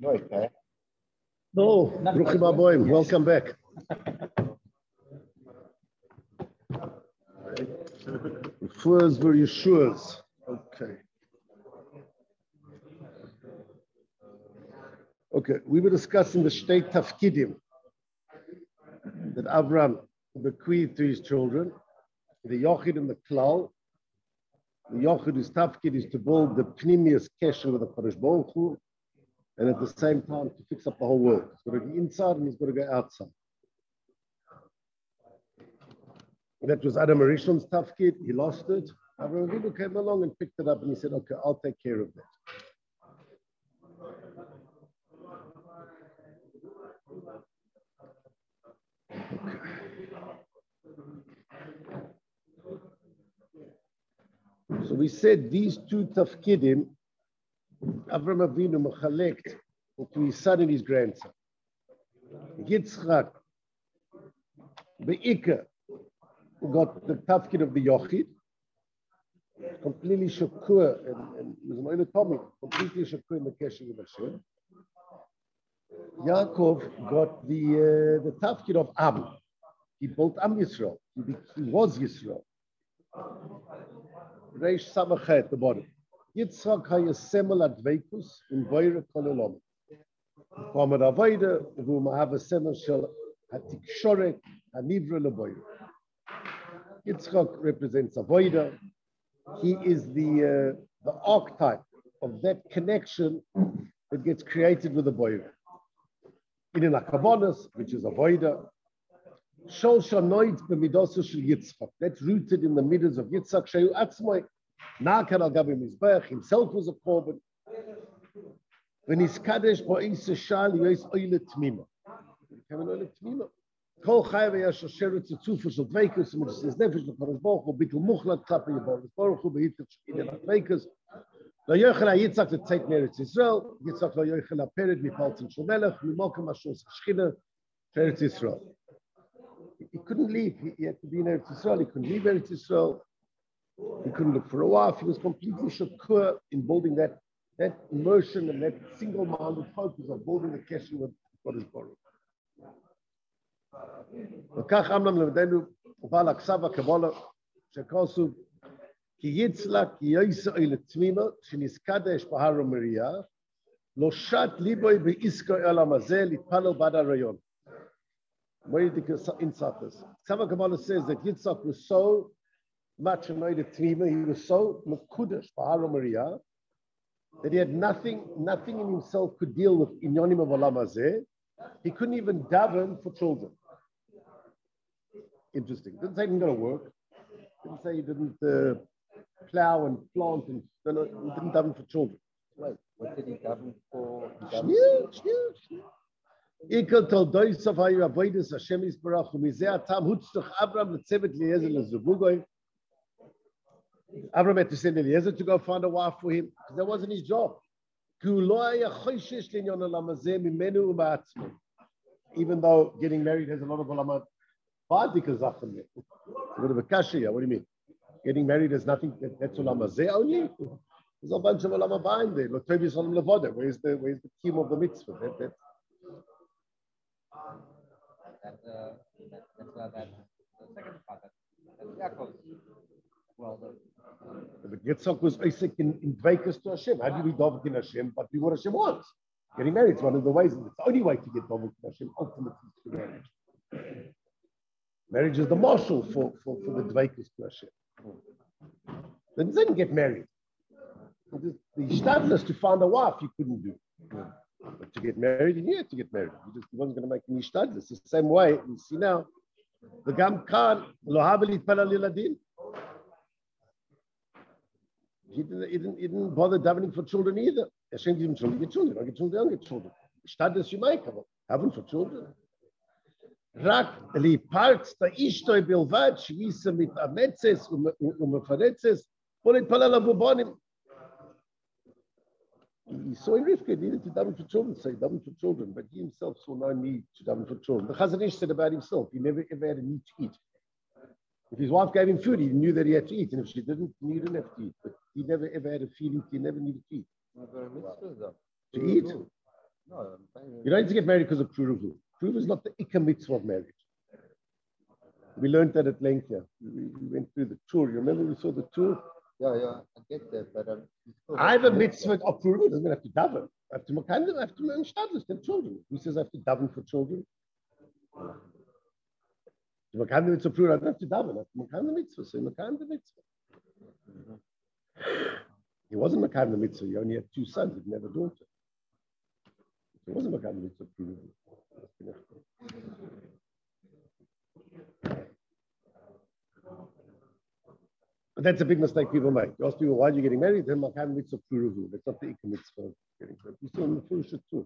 Okay. No, Bruchim Aboim, welcome back. First were Yeshua's. Okay. Okay, we were discussing the state Tafkidim that Avram bequeathed to his children, the Yochid and the Klal. The Yochid, his Tafkid, is to build the Pnimius Kesher with the Kodesh Baruch Hu, and at the same time to fix up the whole world. He's got to go inside and he's got to go outside. That was Adam Arishon's Tafkid. He lost it. Avraham Avinu came along and picked it up and he said, okay, I'll take care of that. So we said these two Tafkidim, Avraham Avinu Mechalekt to his son and his grandson. Yitzchak, Be'ikah, got the Tafkid of the Yochid, completely Shakur, and he was an Oilatomic, completely Shakur in the Kesher with Hashem. Yaakov got the Tafkid of Am. He built Am Yisrael. He was Yisrael. Reish Samachay at the bottom. Yitzchak hayassemel adveikus in Boire Kololom. From an Avoida, who may have a semel shel hatikshorek hanivra leboire. Yitzchak represents Avoida. He is the archetype of that connection that gets created with the Boire. In an Akabonis, which is Avoida, Shol Shanoit b'midosu shel Yitzchak. That's rooted in the midas of Yitzchak. Shehu Atzmai, Na'kan al Gabi Mizbech, himself was a korban. When he's Kadesh ba'isa shal, yois oile tmima. He became an oile tmima. Kol chayav yesh asheret zetzufa shel dveikus, and it says nefesh l'kadosh baruch hu, bitul muchlat klape yebaruch baruch hu, behitzat shkidin ha-dveikus. Lo yochel ha-Yitzchak to take Eretz Yisrael. Yitzchak lo yochel ha-pered mipaltin shel melech, mimokem ashur shchina Eretz Yisrael. He couldn't leave. He had to be in Eretz Yisrael. He couldn't leave Eretz Yisrael. He couldn't look for a wife. He was completely shakur in building that immersion and that single-minded focus of building the Kesher with Kodesh Baruch. וכך אמנם למדנו ובעל הכסף הקבלה שכוסו כי יצלק יויסא אל תמימה שנזקדש בהר המוריה לא שט ליבוי בעסקו העולם הזה להתפלל בעד הרעיון. Where did the insight this? Ksava Kabbalah says that Yitzchak was so much annoyed at Tmima, he was so mekudesh b'Har Moriah that he had nothing in himself could deal with inyonim of olam hazeh. He couldn't even daven for children. Interesting. Didn't say he didn't go to work. Didn't say he didn't plow and plant and he didn't daven for children. Right. What did he daven for? Shniel. Ikel toldois of hayu avodas Hashem Yisbarach umizeh atam hutzach Avram letzevet Eliezer lezuvugoy. Avram had to send Eliezer to go find a wife for him because that wasn't his job. Even though getting married has a lot of ulama, a bit of a kashiya. What do you mean? Getting married has nothing. That's ulama zeh only. There's a bunch of ulama behind there. Where's the kiyum of the mitzvah? That's the second part. That's Yaakov. Well, the Yitzchak was basic in dveikus to Hashem. How do we daven in Hashem? But do what Hashem wants. Getting married is one of the ways. It's the only way to get daven in Hashem. Ultimately, through marriage. Marriage is the marshal for the dveikus to Hashem. Then didn't get married. The ishtadlus to find a wife you couldn't do. But to get married, you had to get married. He wasn't going to make any ishtadlus. It's the same way you see now. The gam khan lo haveli tpala liladin. He didn't bother davening for children either. Hashem gives him children, get children, don't get children, don't get children. Ishtadlus you make, haven't for children. Rak li parts ta ishtoi bilvad shvisa mit ametzes umefaretzes polit palala vubonim. He saw in Rivka, he needed to daven for children, say daven for children, but he himself saw no need to daven for children. The Chazon Ish said about himself, he never ever had a need to eat. If his wife gave him food, he knew that he had to eat, and if she didn't, he didn't have to eat. But he never ever had a feeling he never needed to eat. To eat? No, I'm saying You don't need to get married because of Pruruvu. Pruruvu is not the Ikka mitzvah of marriage. We learned that at length here. We went through the tour. You remember we saw the tour? yeah, I get that, but you still I have a mitzvah of Pruruvu. Doesn't mean I have to daven. I have to makandem. I have to learn shadlus and children. Who says I have to daven for children? To makandem mitzvah Pruruvu, I don't have to daven. I have to makandem mitzvah. So makandem mitzvah. He wasn't makandem mitzvah. He only had 2 sons. He didn't have a daughter. He wasn't makandem mitzvah Pruruvu. But that's a big mistake people make. You ask people, why are you getting married? Then makandem mitzvah Pruruvu. That's not the ikka mitzvah of getting married. You still in the Pruruvu too.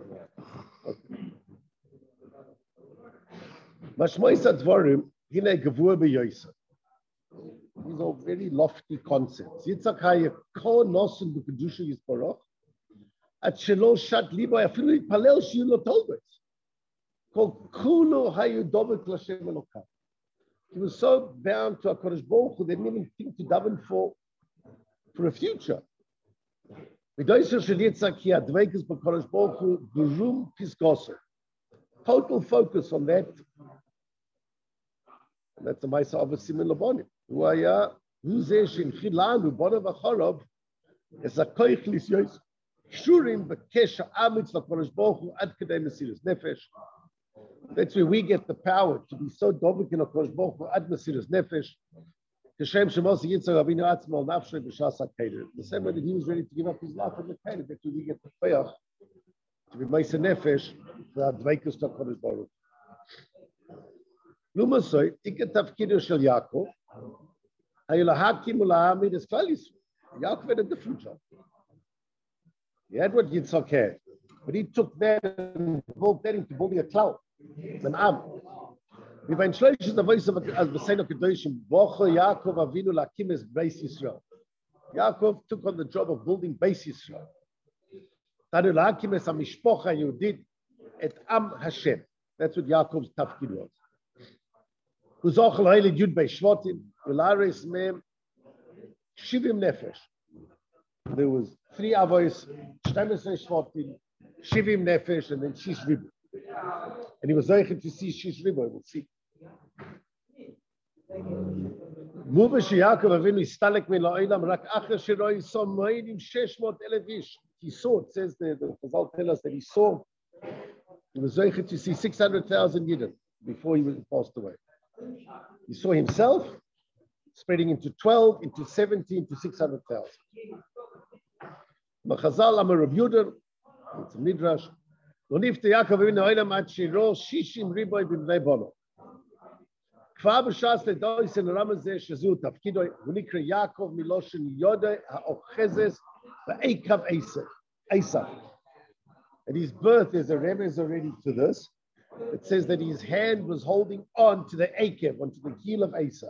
Mashmois advarim hine gevur beyoisa. These are very lofty concepts. Yitzchak haya kol nosen b'kedusha yisbarach at shelo shat libo afilu yitpalel shiyu lo tolbos kol kulu hayu dobet l'Hashem Elokav. He was so bound to HaKadosh Baruch Hu, they didn't even think to daven for a future. V'doisher shel Yitzchak hi advekes b'Hakadosh Baruch Hu b'rum pisgoso. Total focus on that. And that's the Maisa of a Simen Labonim. Who היה, הוא זה שהנחיל לנו, בנו וחורב, את הכוח להיות קשורים בקשר אמיץ לקדוש ברוך הוא עד כדי מסירות נפש. That's where we get the power to be so דבוק in הקדוש ברוך הוא עד מסירות נפש, כשם שמוסי יצחק אבינו עצמו על נפשו בשעת הקדר. The same way that he was ready to give up his life on the Kedar, that's where we get the power to be מסירות נפש, והדבקות לקדוש ברוך הוא. לעומת זאת, עיקר תפקידו של יעקב, Yaakov had a different job. He had what Yitzchak had, but he took that and evolved that into building a cloud, an am. When Shlosh is the voice of Beseinu Kedoshim, Bocho Yaakov Avinu Lakim es Beis Yisrael. Yaakov took on the job of building Beis Yisrael. Tanu Lakim es HaMishpocha Yehudit et Am Hashem. That's what Yaakov's tafkid was. Uzochel Heilig Yud Beis Shvatim. There was 3 avos, 12 shvatim, 70 nefesh, and then shish ribu. And he was zeichen to see shish ribu. We'll see. Muva sheyakov avinu istalek min la'olam rak acher sheroi somoidim 600,000 ish. He saw. It says the Chazal tell us that he saw. He was zeichen to see 600,000 yidden before he passed away. He saw himself spreading into 12, into 70, into 600,000. Machazal Amar Rav Yudah, it's a midrash. Lo nifte Yaakov Avinu ha'olam ad shiro 60 riboy b'nei bono. Kvar b'shas ledois en Rama zeh shezu tafkido hu nikra Yaakov miloshen Yodeh ha'ochezes v'eikav Esav. At his birth, there's a remez already to this. It says that his hand was holding on to the Eikav, onto the heel of Esav.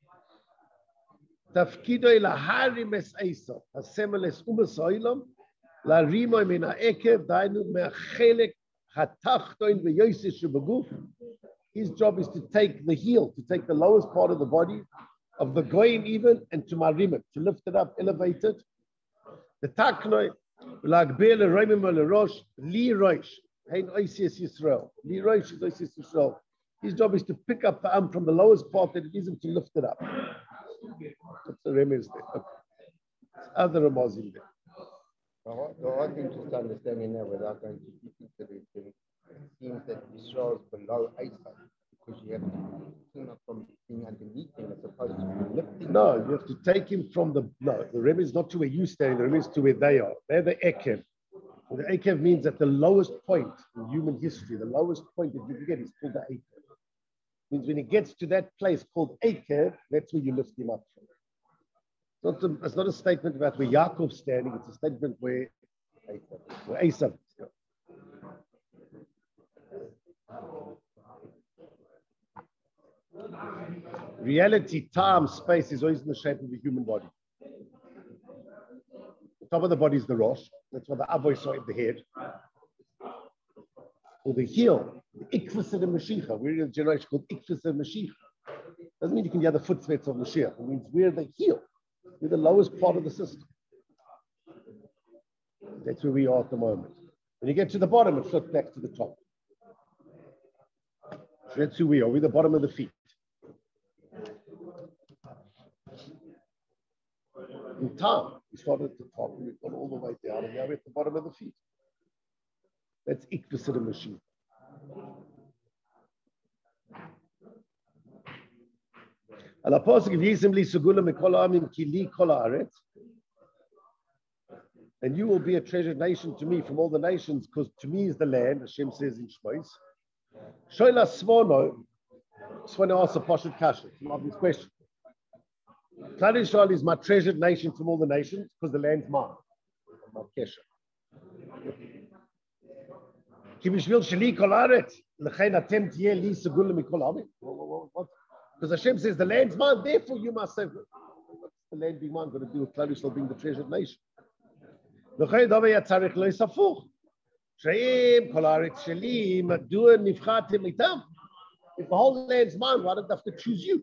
Tafkidoi laharim es Esav, hasemel es umasoilom, larimo min ha'ekev, dainu me'achelek hatachtoin ve'yoseh shebaguf. His job is to take the heel, to take the lowest part of the body, of the goyim even, and to marim it, to lift it up, elevate it. The taknoi, l'agber l'roimim l'rosh, li roish, hein oisies Yisrael, li roish is oisies Yisrael. His job is to pick up the arm from the lowest part that it isn't, to lift it up. That's the remez there. Okay. Other remazim there. The hard thing to understand in there without going too deep into the thing, it seems that Israel is below Esav because you have to clean up from being underneath him as opposed to lifting. No, you have to take him from the remez is not to where you stand, the remez is to where they are. They're the Ekev. The Ekev means at the lowest point in human history, the lowest point that you can get is called the Ekev. Means when he gets to that place called Ekev, that's where you lift him up from. It's not a statement about where Yaakov's standing, it's a statement where Esav is. Reality, time, space is always in the shape of the human body. The top of the body is the Rosh. That's why the Avoy saw in the head. Or the heel, the Ikvus of the Mashiach. We're in a generation called Ikvus of Mashiach. Doesn't mean you can hear the footsteps of Mashiach. It means we're the heel. We're the lowest part of the system. That's where we are at the moment. When you get to the bottom, it flips back to the top. So that's who we are. We're the bottom of the feet. In time, we started at the top and we've gone all the way down, and now we're at the bottom of the feet. That's Ikvasida machine. And you will be a treasured nation to me from all the nations, because to me is the land, Hashem says in Shmos. Shoila Svono, Svono asks a Pashat Kasha, it's an obvious question. Klal Yisrael is my treasured nation from all the nations, because the land's mine. My Kesha. Because Hashem says the land's mine, therefore you must say, what's the land being mine going to do with Klal Yisrael being the treasured nation? If the whole land's mine, why don't I have to choose you?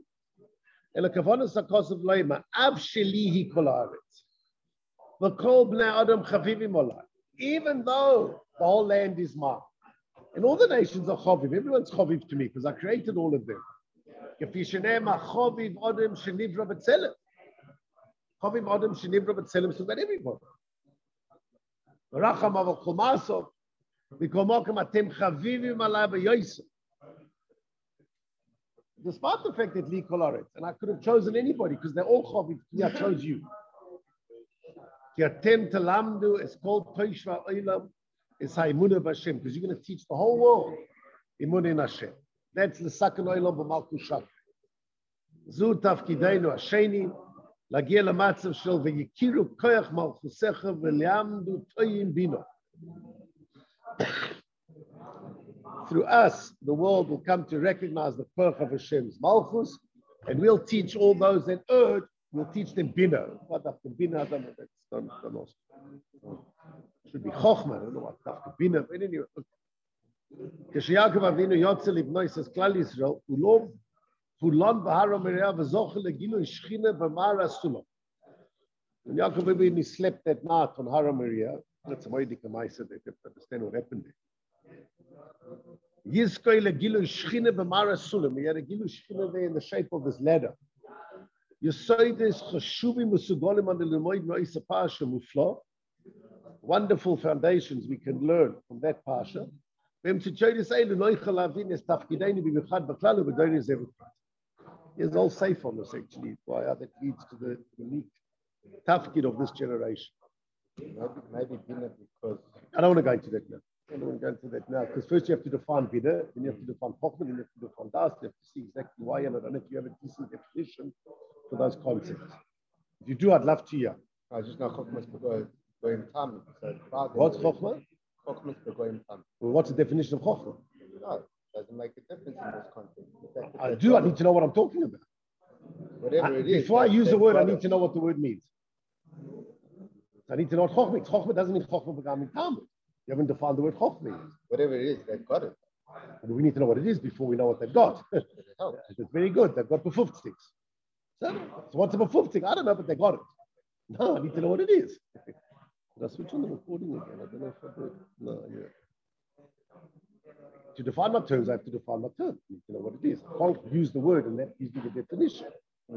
Even though the whole land is mine, and all the nations are chaviv, everyone's chaviv to me because I created all of them. Chaviv Adam Shenivra B'Tselem, so that everybody. Despite the fact that Li Kolaret, and I could have chosen anybody because they're all chaviv, I chose you. It's called Toishva Olam. It's Ha'emunah B'Hashem, because you're going to teach the whole world Emunah in Hashem. That's the Sakan Olam B'Malchus Shak. Zu Tafkideinu Hasheni, Lagia L'Matzav Shel V'Yikiru Koyach Malchusecha V'Liamdu Toyim Bino. Through us, the world will come to recognize the Koyach of Hashem's Malchus, and we'll teach all those that erred. We'll teach them Bino. What after Bino? I don't know. That's don't know. Should be Chochma. I don't know what after Bino. But anyway, K'Sheyakov Avinu Yotze Livnoi says Klal Yisrael Ulov Hulon B'Hara Miriah V'Zochel Legilu Shchina B'Mara Sulam. When Yaakov Avinu slept that night on Hara Miriah, that's a Moedik Amaisa. They have to understand what happened there. Yizkoi Legilu Shchina B'Mara Sulam. He had a Gilu Shchina there in the shape of this ladder. Wonderful foundations we can learn from that parsha. It's all safe on this actually. Why that leads to the unique tafkid of this generation. Maybe Bina because I don't want to go into that now. I don't want to go into that now because first you have to define Bina, then you have to define Chochmah, then you have to define Das, you have to see exactly why, and I don't know if you have a decent definition for those concepts. If you do, I'd love to hear. I just know Chochmah is going tam. What's Chochmah? Chochmah is going tam. Well, what's the definition of Chochmah? No, doesn't make a difference in this context. I do. I need to know what I'm talking about. Whatever it is. Before I use the word, I need to know what the word means. I need to know what Chochmah means. Chochmah doesn't mean Chochmah B'Gam Talmud. You haven't defined the word Chochmah means. Whatever it is, they've got it. And we need to know what it is before we know what they've got. It's very good. They've got befufsticks. So what's a befufstick? I don't know, but they got it. No, I need to know what it is. Did I switch on the recording again? I don't know if I did. No, yeah. To define my terms, I have to define my terms. I need to know what it is. I can't use the word and that gives me the definition.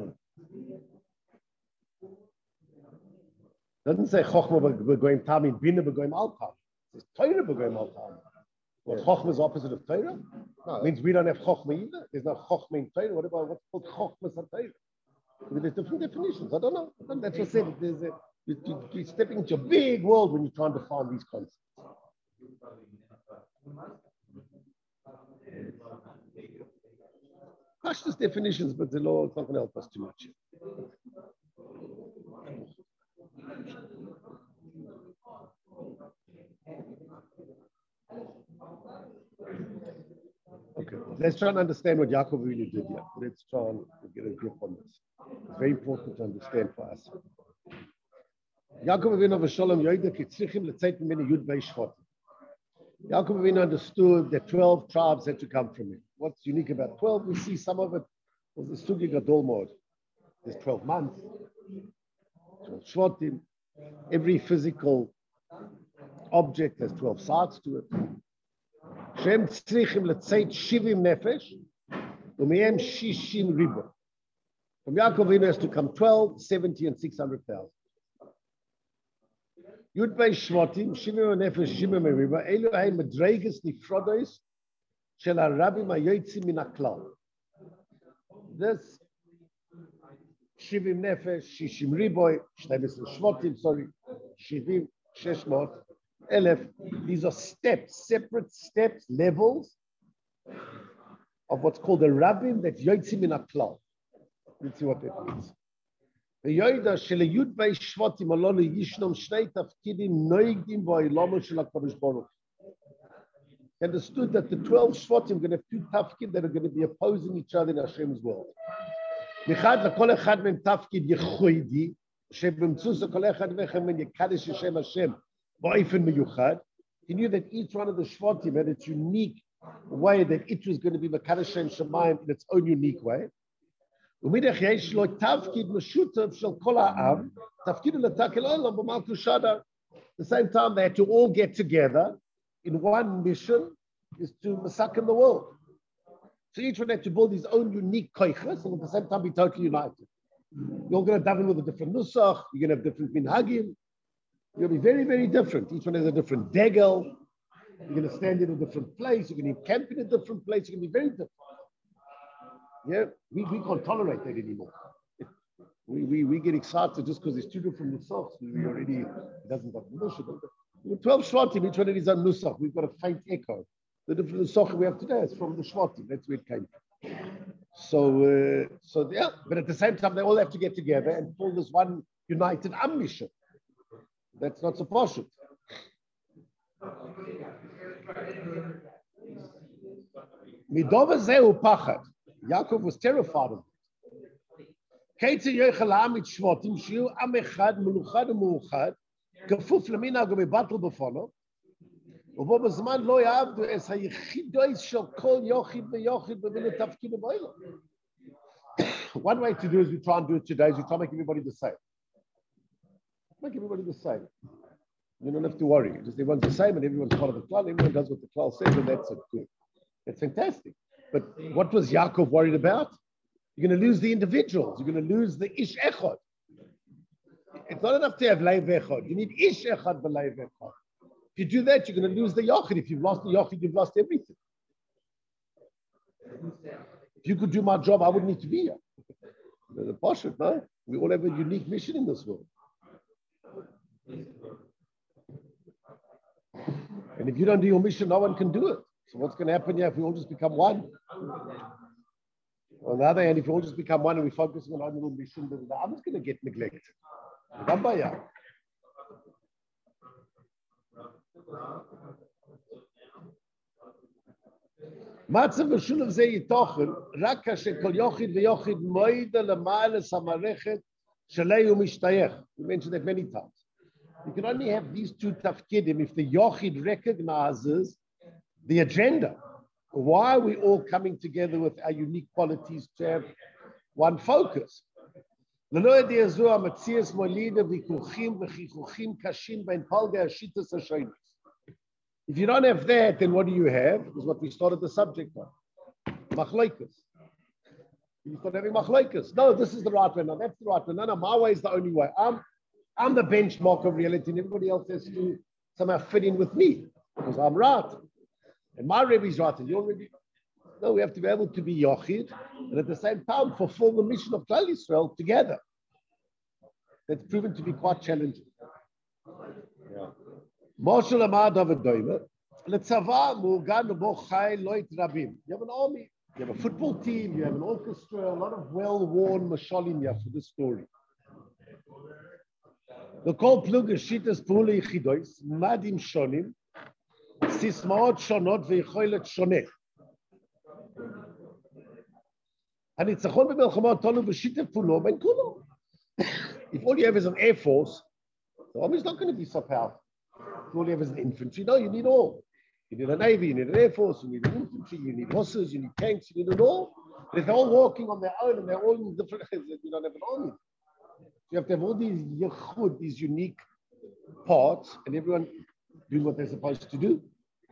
Doesn't say Chochmah b'goyim tam, Bina b'goyim al tam. It says Torah b'goyim al tam. What Chochmah is opposite of Torah? No, it means we don't have Chochmah either. There's no Chochmah in Torah. What about what's called Chochmah in Torah? There's different definitions. I don't know. That's what I said. You're stepping into a big world when you try and define these concepts. Pashtus definitions, but the law is not going to help us too much. Okay, let's try and understand what Yaakov really did here. Let's try and get a grip on this. It's very important to understand for us. Yaakov Avinu v'Shalom Yoda Kitzrichim L'Tzeit Mimeni Yud Bei Shvatim. Yaakov Avinu understood that 12 tribes had to come from him. What's unique about 12? We see some of it was the Sugi Gadol Mod. There's 12 months, 12 Shvatim. Every physical object has 12 sides to it. Shem tzrichim letzeit shivim nefesh, u'mehem shishim ribo. From Yaakov Avinu has to come 12, 70, and 600,000. Yud Bei Shvatim, Shivim Nefesh, Shivim Riba, Elu Hai Madreges Nifrodos, Shel HaRabim HaYotzim Min HaKlal. This Shivim Nefesh, Shishim Riboy, 12 Shvatim, sorry, Shivim, Sheshmot, Elef. These are steps, separate steps, levels of what's called a Rabbim that Yotzim Min HaKlal. Let's see what that means. ויודע שליוד בי שבטים הללו ישנם שני תפקידים נויגים בעולמו של הקדוש ברוך הוא. Understood that the 12 Shvatim are going to have two tafkid that are going to be opposing each other in Hashem's world. מחד לכל אחד מהם תפקיד ייחודי, שבאמצעות כל אחד מהם יקדש לשם השם באופן מיוחד. He knew that each one of the Shvatim had its unique way that it was going to be מקדש Shem Shemayim in its own unique way. ומדך יש לו תפקיד משותף של כל העם, תפקיד לתקל עולם במלכות שדר. At the same time, they had to all get together in one mission, is to massacre the world. So each one had to build his own unique koiches and at the same time be totally united. You're all going to daven with a different nusach, you're going to have different minhagim, you're going to be very, very different. Each one has a different degel, you're going to stand in a different place, you're going to camp in a different place, you're going to be very different. Yeah, we can't tolerate that anymore. We get excited just because there's two different nusachs. We already, it doesn't have nusach. 12 Shvatim, each one had his own nusach. We've got a faint echo. The different nusach we have today is from the Shvatim. That's where it came from. So yeah, but at the same time, they all have to get together and form this one united mission. That's not so possible. Midova zehu pachad. Yaakov was terrified of it. Keitzer yochel ha'amid shvatim shiu am echad meluchad u'meuchad kafuf leminhag u'mebatel b'fono ובו בזמן לא יעבדו es hayechidos shel kol yochid ve'yochid b'vinu tafkid b'olam. One way to do is we try and do it today is we try to make everybody the same. Make everybody the same. You don't have to worry. Just everyone's the same and everyone's part of the klal. Everyone does what the klal says and that's it. Good. That's fantastic. But what was Yaakov worried about? You're going to lose the individuals. You're going to lose the ish echad. It's not enough to have leiv echad. You need ish echad b'leiv echad. If you do that, you're going to lose the yochid. If you've lost the yochid, you've lost everything. If you could do my job, I wouldn't need to be here. The Pashut, no? We all have a unique mission in this world. And if you don't do your mission, no one can do it. So what's going to happen here if we all just become one? On the other hand, if we all just become one and we focus on our little mission, then the other's going to get neglected. מצב משולב זה יתוכן, רק כאשר כל יחיד ויחיד מועידה למעלס המערכת שאליה הוא משתייך. We mentioned that many times. You can only have these two tafkidim if the yachid recognizes the agenda. Why are we all coming together with our unique qualities to have one focus? If you don't have that, then what do you have? Is what we started the subject on. Machlokes. You start having machlokes. No, this is the right way. No, that's the right way. No, my way is the only way. I'm the benchmark of reality, and everybody else has to somehow fit in with me because I'm right. And my Rebbe is right, and your Rebbe. No, we have to be able to be Yochid, and at the same time fulfill the mission of Klal Yisrael together. That's proven to be quite challenging. Marshal Ahmad Avadoimer, Letzava Mugan Bo Chai Loit Rabim. You have an army, you have a football team, you have an orchestra, a lot of well-worn mashalim here for this story. The call plug Shitas Puli Chidois, Madim Shonim, Sismaot Shonot Vechoilet Shoneh. And it's a whole Belchamot Tolu B'Shitef Pulo Ben Kulo. If all you have is an air force, the army is not going to be so powerful. If all you have is an infantry, no, you need all. You need a navy, you need an air force, you need an infantry, you need horses, you need tanks, you need it all. But if they're all walking on their own and they're all in different ways, you don't have an army. You have to have all these yichud, these unique parts, and everyone doing what they're supposed to do.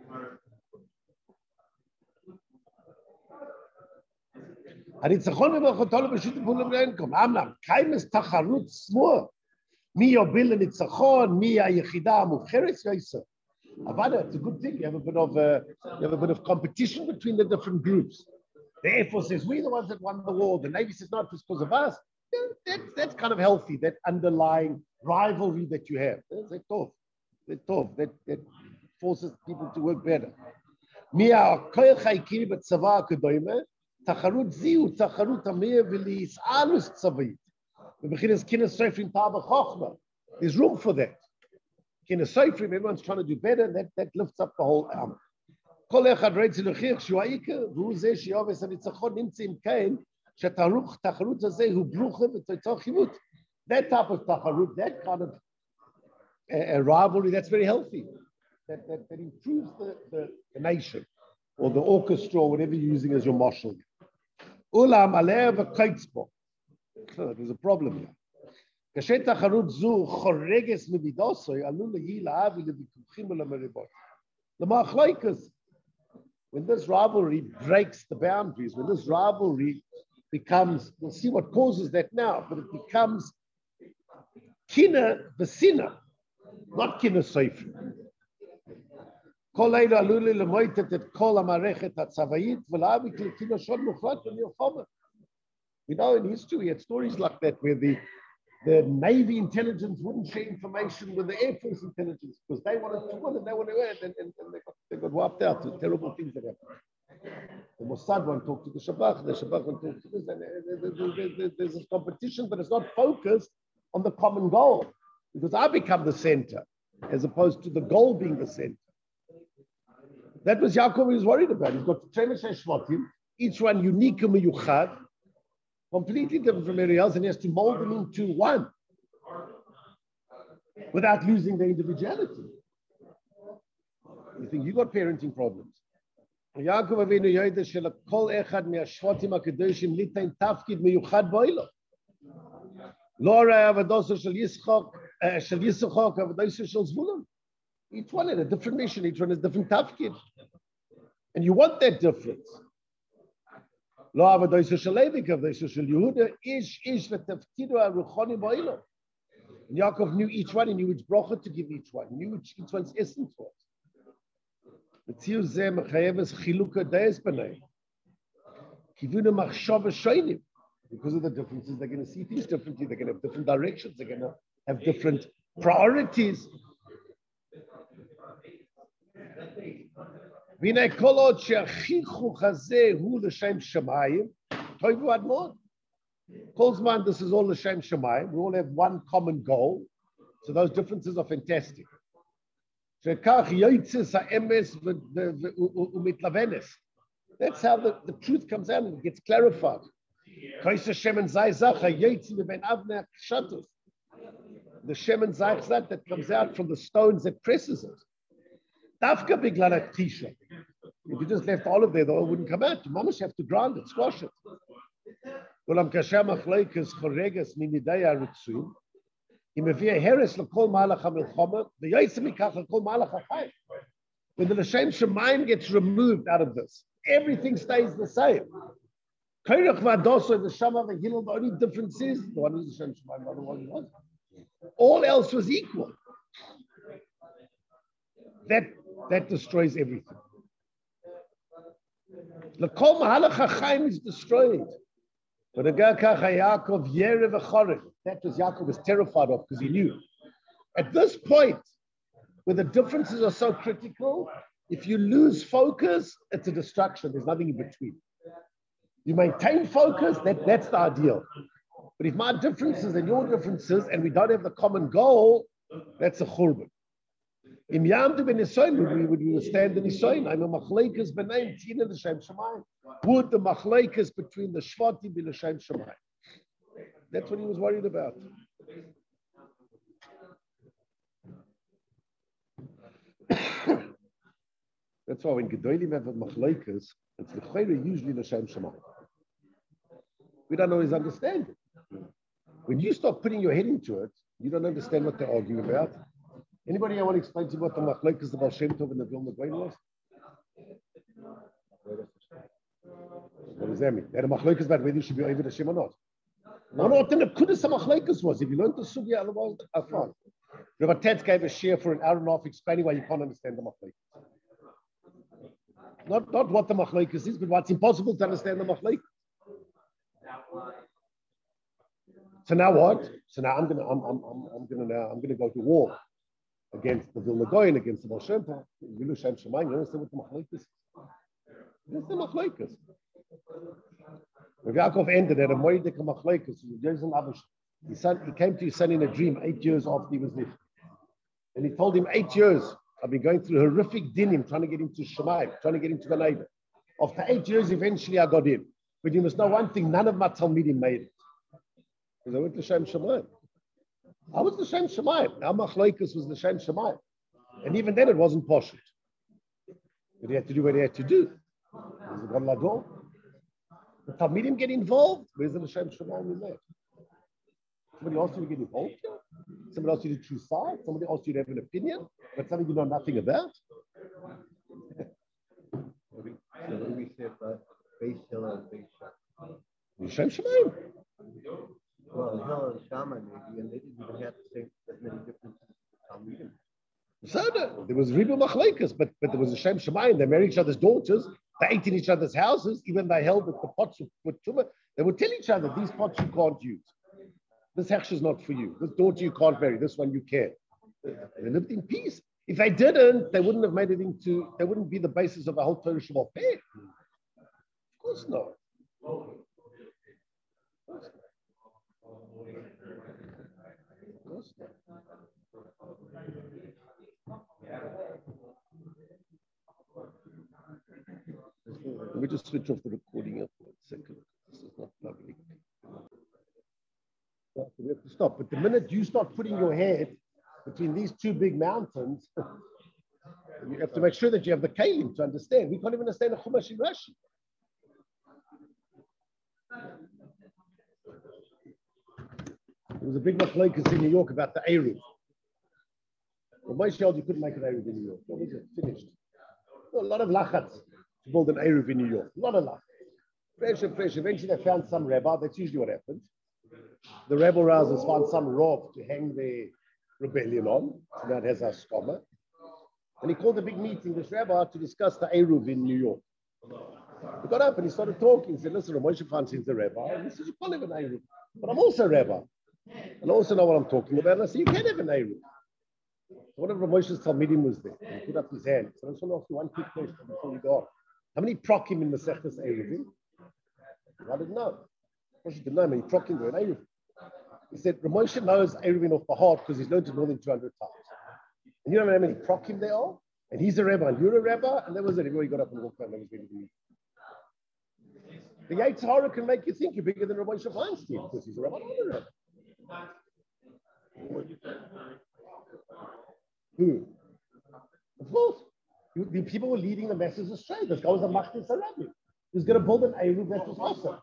Mi yobil nitzachon, mi hayechida muvcheres yoser. Avada, it's a good thing. You have a bit of competition between the different groups. The Air Force says we're the ones that won the war. The Navy says not, it's because of us. That's kind of healthy. That underlying rivalry that you have. That's tough. That forces people to work better. Mi hakoyach haikiri b'tzava kedoyme tacharut ziu tacharut amir v'liis'alus tzavit. There's room for that. Everyone's trying to do better, that lifts up the whole arm. That type of tacharut, that kind of a rivalry, that's very healthy. That improves the nation or the orchestra or whatever you're using as your marshal. There's a problem here. When this rivalry breaks the boundaries, when this rivalry becomes, we'll see what causes that now, but it becomes kina v'sina, not kina seifri. We know in history, we had stories like that where the Navy intelligence wouldn't share information with the Air Force intelligence because they wanted to win and they wanted to win, and they got wiped out. The terrible things that happened. The Mossad won't talk to the Shabak won't talk to this, and there's this competition, but it's not focused on the common goal because I become the center as opposed to the goal being the center. That was Yaakov he was worried about. He's got 12 Shvatim, each one unique and miyuchad, completely different from everybody else, and he has to mold them into one without losing their individuality. You think you got parenting problems. Yaakov Avinu yoda shel kol echad me'ashvatim hakedoshim litain tafkid miyuchad bo'ilo. Lo hara avodaso shel Yitzchak avodaso shel Zvulun. Each one had a different mission. Each one has different tafkid, and you want that difference. Lo avodaso shel Levi avodaso shel Yehuda ish v'tafkidu haruchoni bo'ilo. Yaakov knew each one. He knew which bracha to give each one. He knew which each one's essence was. Because of the differences, they're going to see things differently. They're going to have different directions. They're going to have different priorities. Kolzman, this is all l'shem shamayim. We all have one common goal. So those differences are fantastic. That's how the truth comes out and it gets clarified. The Shem and Zayzach that comes out from the stones that presses it. If you just left all of there, the oil wouldn't come out. You almost have to grind it, squash it. When the L'shem Shemayim gets removed out of this, everything stays the same. The only difference is the one who's L'shem Shemayim, the other one wasn't. All else was equal. That destroys everything. The Kol Mahalach HaChaim is destroyed. But Yaakov Yerev V'Chorev. That was Yaakov was terrified of because he knew. At this point, where the differences are so critical, if you lose focus, it's a distraction. There's nothing in between. You maintain focus, that's the ideal. But if my differences and your differences, and we don't have the common goal, that's a churban. Im Yamdu ben Nisoyin, we would stand in Nisoyin. I'm a machleikas b'nayim tina l'shem shamayim. Would the machleikas between the shvatim be l'shem shamayim? That's what he was worried about. That's why when Gedolim have machleikas, it's usually l'shem shamayim. We don't always understand it. When you start putting your head into it, you don't understand what they're arguing about. Anybody want to explain to you what the machlokes the Baal Shem Tov and the Vilna Gaon was? What does that mean? They had a machlokes about whether you should be over the Shem or not. No, what the Nekudas machlokes was. If you learned the sugya, otherwise, fine. Rabbi Tetz gave a share for an hour and a half explaining why you can't understand the machlokes. Not what the machlokes is, but what's impossible to understand the machlokes. So now what? So now I'm gonna go to war against the Vilna Gaon, against the Baal Shem Tov. You understand what the machlokes is? What's the machlokes? Rav Yaakov ended at a moedek machlokes. He came to his son in a dream 8 years after he was living. And he told him, 8 years, I've been going through horrific dinim, trying to get into Shemaim, trying to get into the neighbor. After 8 years, eventually I got in. But you must know one thing, none of my Talmidim made it. Because I went to Shem Shemaim. I was the Shem Shemaim. Our machlokes was the Shem Shemaim. And even then it wasn't posh. But he had to do what he had to do. He was a gadol. The Talmidim get involved. Where's the Shem Shemaim in there? Somebody asked you to get involved here? Somebody asked you to choose sides? Somebody asked you to have an opinion? But something you know nothing about? What do we say about Beis Hillel and Beis Shammai? Shem Shemaim. Well, Hillel and Shammai maybe, and they didn't even have the same that many differences with Talmidim. So there was ribu machlokes, but there was a Shem Shemaim. They married each other's daughters. They ate in each other's houses. Even they held that the pots with tumah. They would tell each other, these pots you can't use. This hechsher is not for you. This daughter you can't marry. This one you can. They lived in peace. If they didn't, they wouldn't have made it into. They wouldn't be the basis of a whole Torah Shabbat fair. Of course not. Let me just switch off the recording here for a second. This is not lovely. We have to stop. But the minute you start putting your head between these two big mountains, you have to make sure that you have the kalim to understand. We can't even understand the Chumash in Rashi. There was a big machlokes in New York about the Eruv. Well, Moshe held you couldn't make an Eruv in New York. What was it? Finished. A lot of lachatz to build an Eruv in New York. A lot of lachatz. Fresh. Eventually they found some rabbi. That's usually what happens. The rebel rousers found some rob to hang their rebellion on. So that has a skoma. And he called a big meeting, this rabbi, to discuss the Eruv in New York. He got up and he started talking. He said, listen, Moshe Feinstein's the rabbi. And he said, you can't have an Eruv. But I'm also a rabbi. And I also know what I'm talking about. And I said, you can have an Eruv. So one of Moshe's Talmidim was there. And he put up his hand. So I just want to ask you one quick question before we go on. How many prokim in Masechtas Eruvin? I didn't know. Moshe didn't know how many prokim were in Eruv. He said, Moshe knows Eruvin off the heart because he's learned it more than 200 times. And you know how many prokim there are? And he's a rabbi, and you're a rabbi, and that was it. Everybody got up and walked out, and that was ready to meet. The Yetzer Hara can make you think you're bigger than Moshe Feinstein because he's a rabbi, not a rabbi. Who? Of course. The people were leading the masses astray. This guy was a Machtis Rabbi. He was going to build an Eruv that was awesome.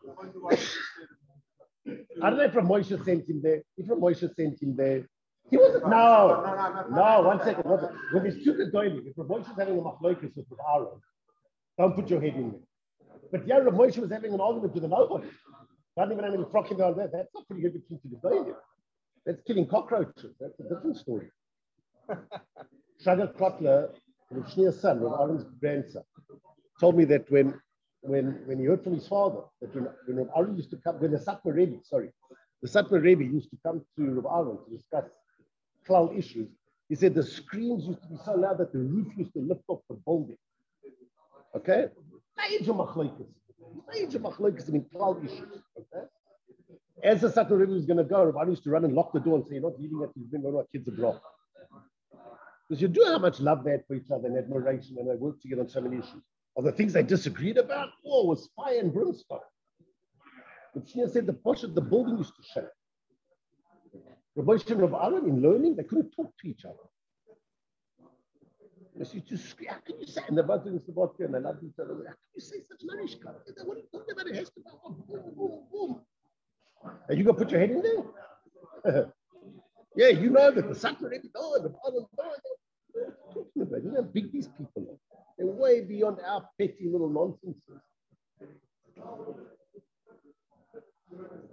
I don't know if Moshe sent him there. If Moshe sent him there, he wasn't. No, 1 second. When he's stupid going, if Moshe is having a machlokes with Aaron, don't put your head in there. But yeah, Moshe was having an argument with a nobody. Not even having a frocking on that. That's not pretty good between to the doing. That's killing cockroaches. That's a different story. Shraga Kotler, Rav Shnir's son, Rav Aaron's grandson, told me that when he heard from his father, that when Rav Aaron used to come, when the Satmar Rebbe used to come to Rav Aaron to discuss cloud issues, he said the screams used to be so loud that the roof used to lift off the building. Okay? Major machlokes in cloud issues. Okay? As the Satmar Rebbe was going to go, Rav Aaron used to run and lock the door and say, you're not leaving it, you've been going to our kids abroad. Because you do how much love they had for each other and admiration, and they worked together on so many issues. Or the things they disagreed about, was fire and brimstone. But Shneur said the building used to shake. Rav Moshe and Rav Aaron, in learning, they couldn't talk to each other. They used to scream, how can you say? And they're both doing Sabbath and they loved each other. How can you say such narishka? What are you talking about? It has to go boom, boom, boom. And you got to put your head in there? Yeah, you know that the son already died, the father died. Talking about, you know how big these people are. They're way beyond our petty little nonsense.